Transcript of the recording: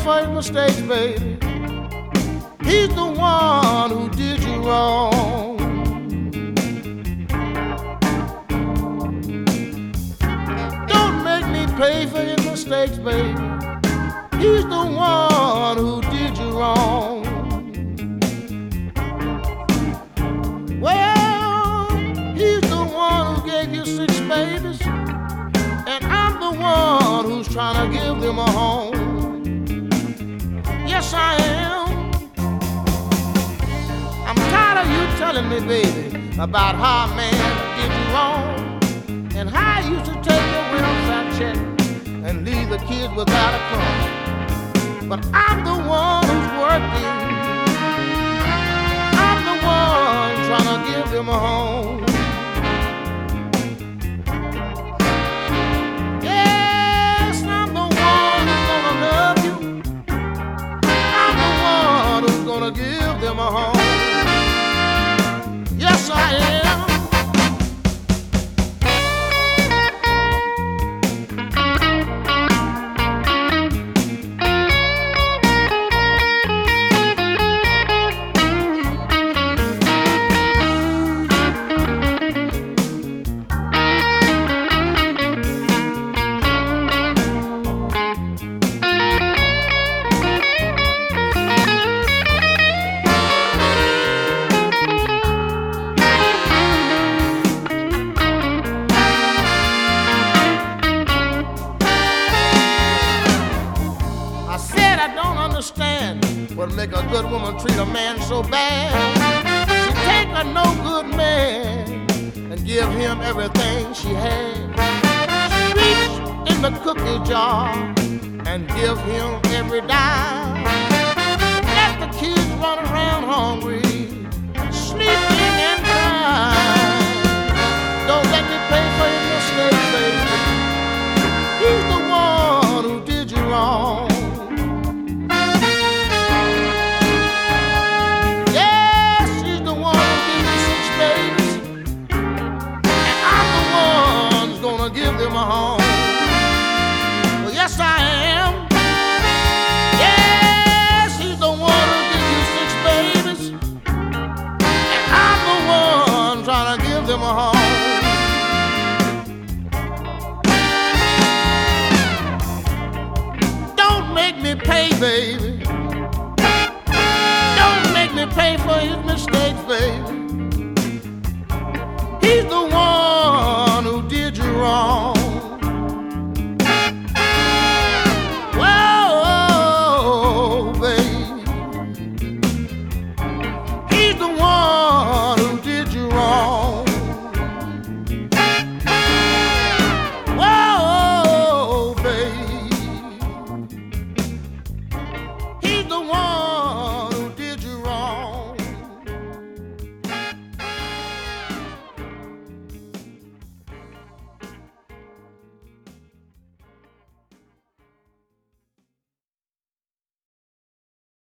for his mistakes, baby. He's the one who did you wrong. Don't make me pay for his mistakes, baby. He's the one who did you wrong. Well, he's the one who gave you 6 babies, and I'm the one who's trying to give them a home. Yes, I am. I'm tired of you telling me, baby, about how a man did you wrong, and how you used to take your welfare check and leave the kids without a crumb. But I'm the one who's working. I'm the one trying to give them a home. Yes, I'm the one who's gonna love you. I'm the one who's gonna give them a home. Yes, I am. What make a good woman treat a man so bad? She take a no good man and give him everything she had. She reach in the cookie jar and give him every dime.